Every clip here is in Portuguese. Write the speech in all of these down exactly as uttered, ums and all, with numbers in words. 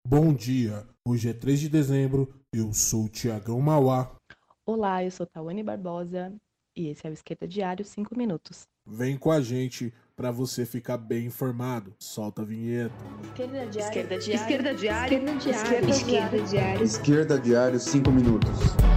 Bom dia, hoje é três de dezembro, eu sou o Tiagão Mauá. Olá, eu sou Tawane Barbosa e esse é o Esquerda Diário cinco minutos. Vem com a gente para você ficar bem informado. Solta a vinheta. Esquerda Diário. Esquerda Diário. Esquerda Diário. Esquerda Diário. Esquerda Diário. Esquerda Diário cinco minutos.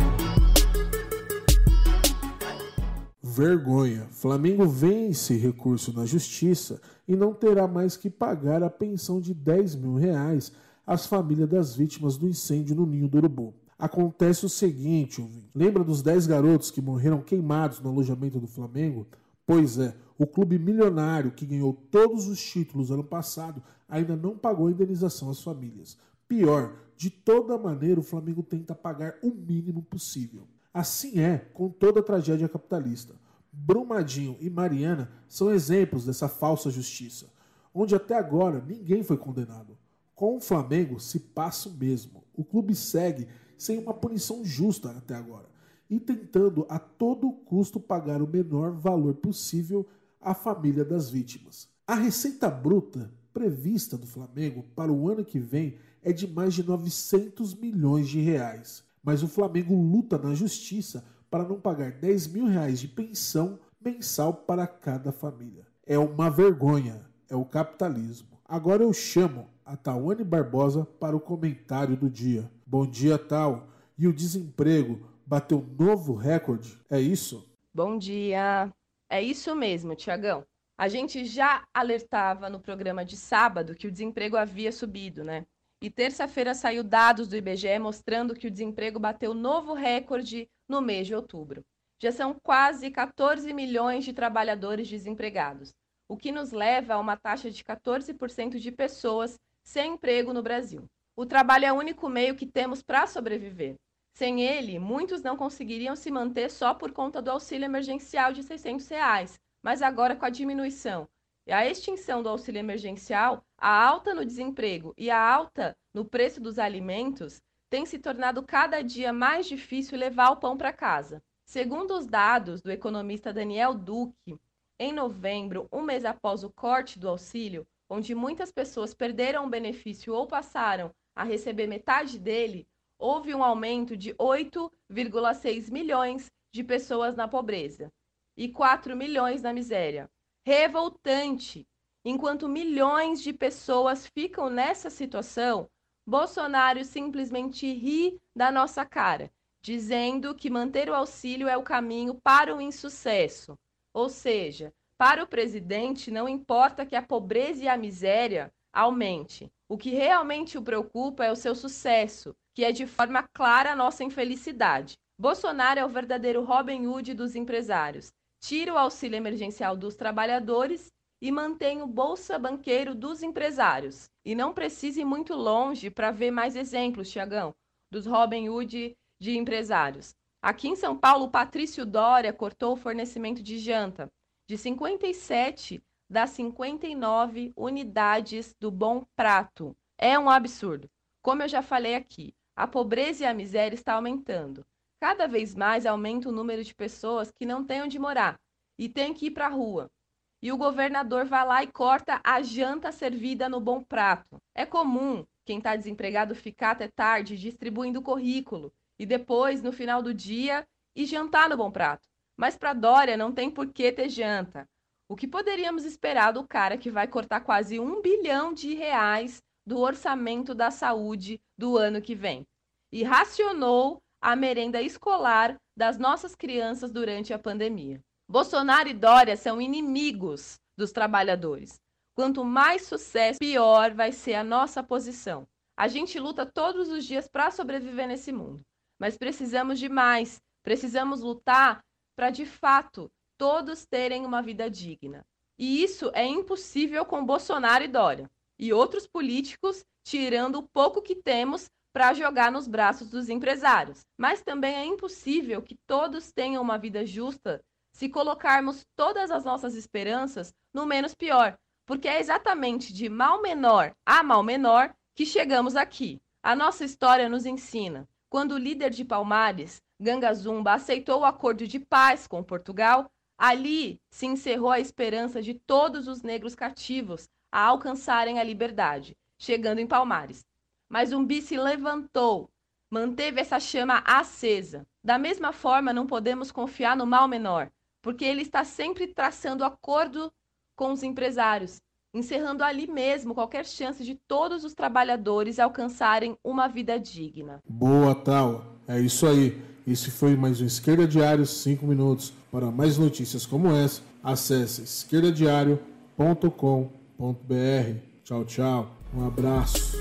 Vergonha. Flamengo vence recurso na justiça e não terá mais que pagar a pensão de dez mil reais às famílias das vítimas do incêndio no Ninho do Urubu. Acontece o seguinte, ouvinte. Lembra dos dez garotos que morreram queimados no alojamento do Flamengo? Pois é, o clube milionário que ganhou todos os títulos ano passado ainda não pagou a indenização às famílias. Pior, de toda maneira o Flamengo tenta pagar o mínimo possível. Assim é com toda a tragédia capitalista. Brumadinho e Mariana são exemplos dessa falsa justiça, onde até agora ninguém foi condenado. Com o Flamengo se passa o mesmo. O clube segue sem uma punição justa até agora e tentando a todo custo pagar o menor valor possível à família das vítimas. A receita bruta prevista do Flamengo para o ano que vem é de mais de novecentos milhões de reais. Mas o Flamengo luta na justiça para não pagar dez mil reais de pensão mensal para cada família. É uma vergonha, é o capitalismo. Agora eu chamo a Tawane Barbosa para o comentário do dia. Bom dia, Tal. E o desemprego bateu novo recorde, é isso? Bom dia! É isso mesmo, Tiagão. A gente já alertava no programa de sábado que o desemprego havia subido, né? E terça-feira saiu dados do I B G E mostrando que o desemprego bateu novo recorde no mês de outubro. Já são quase quatorze milhões de trabalhadores desempregados, o que nos leva a uma taxa de quatorze por cento de pessoas sem emprego no Brasil. O trabalho é o único meio que temos para sobreviver. Sem ele, muitos não conseguiriam se manter só por conta do auxílio emergencial de seiscentos reais, mas agora com a diminuição e a extinção do auxílio emergencial, a alta no desemprego e a alta no preço dos alimentos tem se tornado cada dia mais difícil levar o pão para casa. Segundo os dados do economista Daniel Duque, em novembro, um mês após o corte do auxílio, onde muitas pessoas perderam o benefício ou passaram a receber metade dele, houve um aumento de oito vírgula seis milhões de pessoas na pobreza e quatro milhões na miséria. Revoltante! Enquanto milhões de pessoas ficam nessa situação, Bolsonaro simplesmente ri da nossa cara, dizendo que manter o auxílio é o caminho para o insucesso. Ou seja, para o presidente não importa que a pobreza e a miséria aumente. O que realmente o preocupa é o seu sucesso, que é de forma clara a nossa infelicidade. Bolsonaro é o verdadeiro Robin Hood dos empresários. Tira o auxílio emergencial dos trabalhadores e mantém o Bolsa Banqueiro dos empresários. E não precise ir muito longe para ver mais exemplos, Tiagão, dos Robin Hood de empresários. Aqui em São Paulo, o Patrício Doria cortou o fornecimento de janta de cinquenta e sete das cinquenta e nove unidades do Bom Prato. É um absurdo. Como eu já falei aqui, a pobreza e a miséria estão aumentando. Cada vez mais aumenta o número de pessoas que não têm onde morar e têm que ir para a rua. E o governador vai lá e corta a janta servida no Bom Prato. É comum quem está desempregado ficar até tarde distribuindo currículo e depois, no final do dia, ir jantar no Bom Prato. Mas para Dória não tem por que ter janta. O que poderíamos esperar do cara que vai cortar quase um bilhão de reais do orçamento da saúde do ano que vem? E racionou a merenda escolar das nossas crianças durante a pandemia. Bolsonaro e Dória são inimigos dos trabalhadores. Quanto mais sucesso, pior vai ser a nossa posição. A gente luta todos os dias para sobreviver nesse mundo, mas precisamos de mais. Precisamos lutar para, de fato, todos terem uma vida digna. E isso é impossível com Bolsonaro e Dória e outros políticos tirando o pouco que temos para jogar nos braços dos empresários. Mas também é impossível que todos tenham uma vida justa se colocarmos todas as nossas esperanças no menos pior, porque é exatamente de mal menor a mal menor que chegamos aqui. A nossa história nos ensina. Quando o líder de Palmares, Ganga Zumba, aceitou o acordo de paz com Portugal, ali se encerrou a esperança de todos os negros cativos a alcançarem a liberdade, chegando em Palmares. Mas Zumbi se levantou, manteve essa chama acesa. Da mesma forma, não podemos confiar no mal menor, porque ele está sempre traçando acordo com os empresários, encerrando ali mesmo qualquer chance de todos os trabalhadores alcançarem uma vida digna. Boa, Tal. É isso aí. Esse foi mais um Esquerda Diário cinco minutos. Para mais notícias como essa, acesse esquerda diário ponto com ponto b r. Tchau, tchau. Um abraço.